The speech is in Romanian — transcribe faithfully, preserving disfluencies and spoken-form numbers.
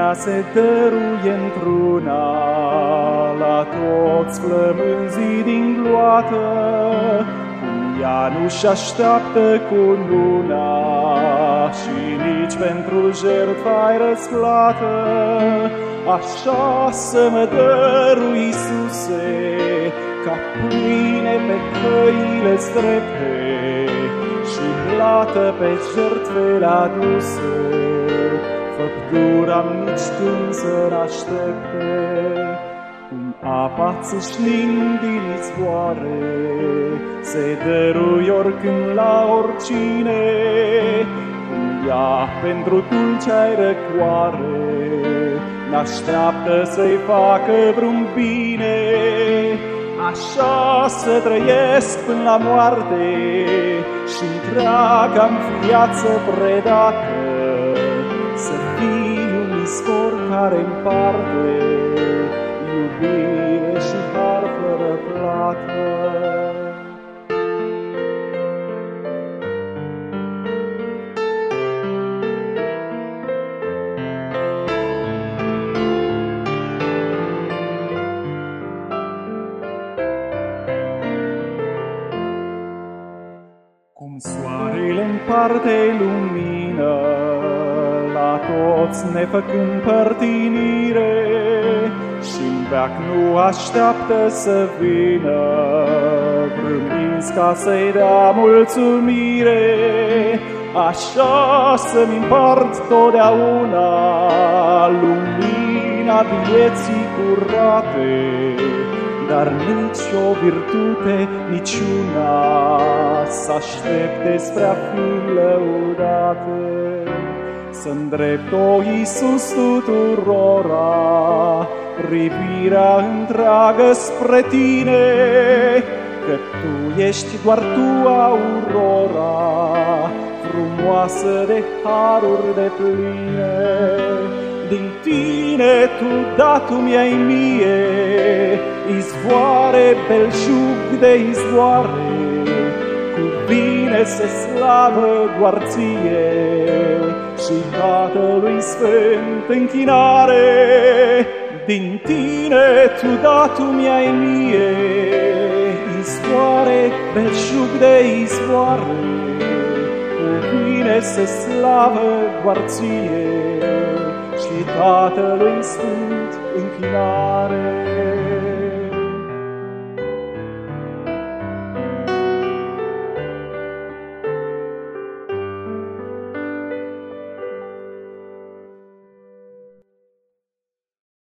ea se dăruie într-una la toți flămânzii din gloată, cum ea nu-și așteaptă cu luna și nici pentru jertfa-i răsplată. Așa să mă dărui, Iisuse, ca pâine pe căile-ți drepte și plată pe jertfele aduse, făptura nici când să n-aștepte. Cum apa ți-și din izvoare se dărui oricând la oricine, cum ea pentru dulcea-i răcoare n-așteaptă să-i facă vreun bine. Așa să trăiesc până la moarte și întreaga-mi viață predată să fiu un izvor care împarte iubire și har fără plată. Cum soarele împarte lumină la toți nefăcând părtinire și-n veac nu așteaptă să vină vrând ca să-i dea mulțumire, așa să-mi împart totdeauna lumina vieții curate, dar nici o virtute, niciuna să aștepte spre a fi lăudate. Să-ndrept, o Iisus, tuturora privirea întreagă spre tine, că tu ești doar tu, aurora frumoasă de haruri depline. Din tine tu dat mi-ai mie izvoare, belșug de izvoare, cuvine se slavă doar ție și Tatălui Sfânt închinare. Din tine tu dat mi-ai mie izvoare, belșug de izvoare, cuvine se slavă doar ție și Tatălui Sfânt închinare.